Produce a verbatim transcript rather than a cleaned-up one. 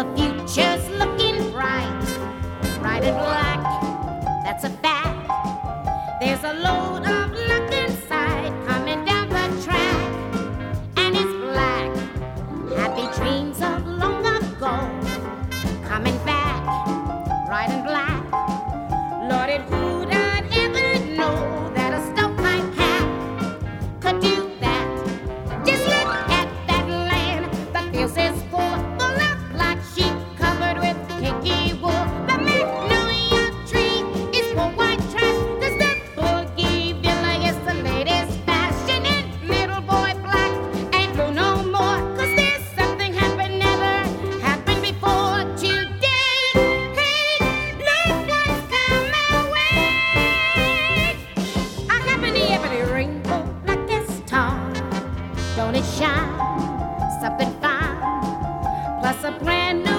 the future's looking bright, bright and black, that's a fact. There's a load of luck inside coming down the track, and it's black. Happy dreams of long ago coming back, bright and black. Lord, it who'd ever know that a stovepipe cat could do that? Just look at that land, the fields is full, full of black sheep covered with kinky wool. The magnolia tree is for white trash, 'cause the boogie villa is the latest fashion. And little boy black ain't blue no more, 'cause there's something happened never happened before today. Hey, look what's come my way. A happily, happily rainbow black as tar. Don't it shine? Something fine, plus a brand new